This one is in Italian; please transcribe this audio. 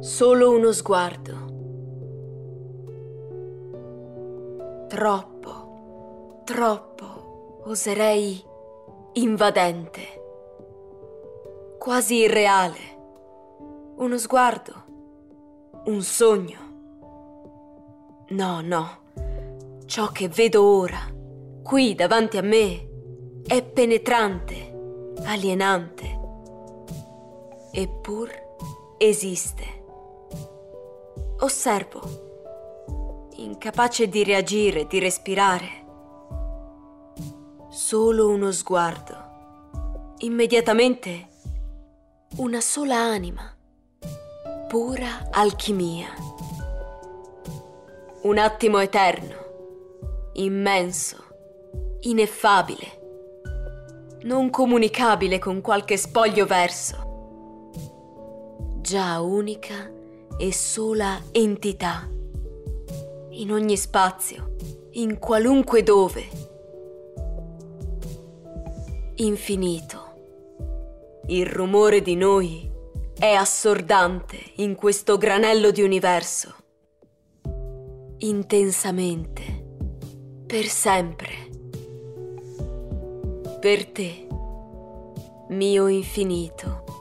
Solo uno sguardo. Troppo, oserei invadente, quasi irreale. Uno sguardo, un sogno. No, ciò che vedo ora, qui davanti a me, è penetrante, alienante, eppur esiste. Osservo, incapace di reagire, di respirare. Solo uno sguardo. Immediatamente una sola anima. Pura alchimia. Un attimo eterno, immenso, ineffabile, non comunicabile con qualche spoglio verso. Già unica e sola entità. In ogni spazio, in qualunque dove. Infinito. Il rumore di noi è assordante in questo granello di universo. Intensamente, per sempre. Per te, mio infinito.